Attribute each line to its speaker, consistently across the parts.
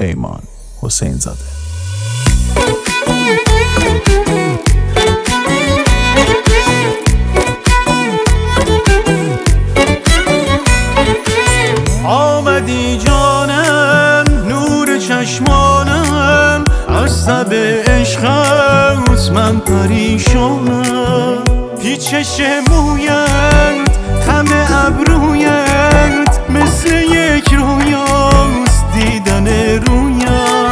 Speaker 1: پیمان حسین زاده.
Speaker 2: آمدی جانم نور چشمانم، از تب عشقت من پریشانم. پیچش مویت خم ابرویت مثل یک رویاست دیدن رویت.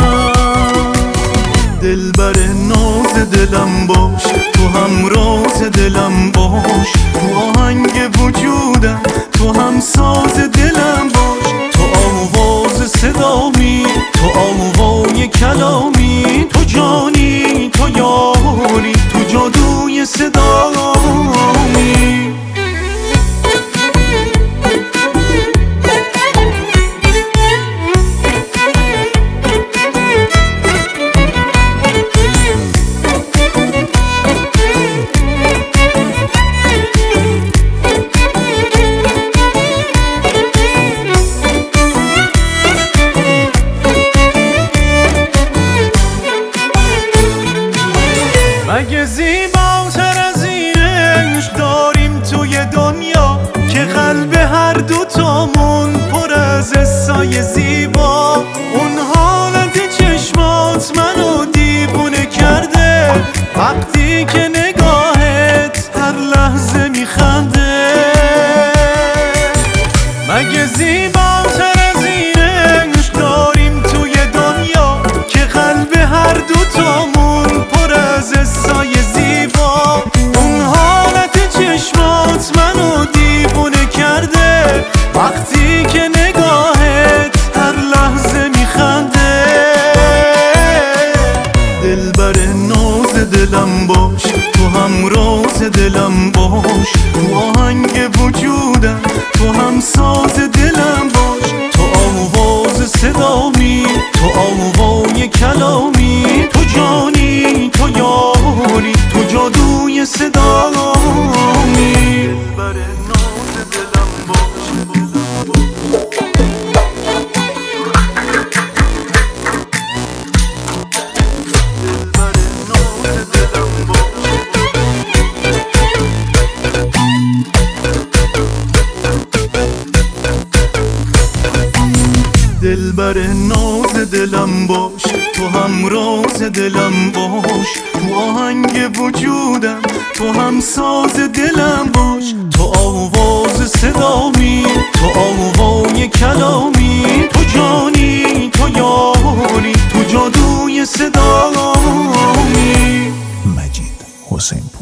Speaker 2: دلبر ناز دلم باش، تو هم راز دلم باش، تو آهنگ وجودم، تو هم ساز دلم باش. تو آواز صدامی، تو آوای کلامی، تو جانی، تو یاری، تو جادوی صدامی. مگه زیباتر از این عشق داریم توی دنیا، که قلب هر دوتامون پر از حسای زیبا. اون حالت چشمات منو دیوونه کرده، وقتی که نگاهت هر لحظه میخنده. مگه زیباتر از این عشق داریم توی دنیا، که قلب هر دوتامون پر از حسای زیبا. اون حالت چشمات منو دیوونه کرده، وقتی که نگاهت هر لحظه میخنده. دلبر ناز دلم باش، تو هم راز دلم باش، تو آهنگ وجودم، تو هم ساز دلم باش. تو آواز صدامی، تو آوای کلامی، تو جانی، تو یاری، تو جادوی صدامی. دلبر ناز دلم باش. دلبر ناز دلم باش، تو هم راز دلم باش، تو آهنگ وجودم، تو هم ساز دلم باش. تو آواز صدامی، تو آوای کلامی، تو جانی، تو یاری، تو جادوی صدامی.
Speaker 1: مجید حسین.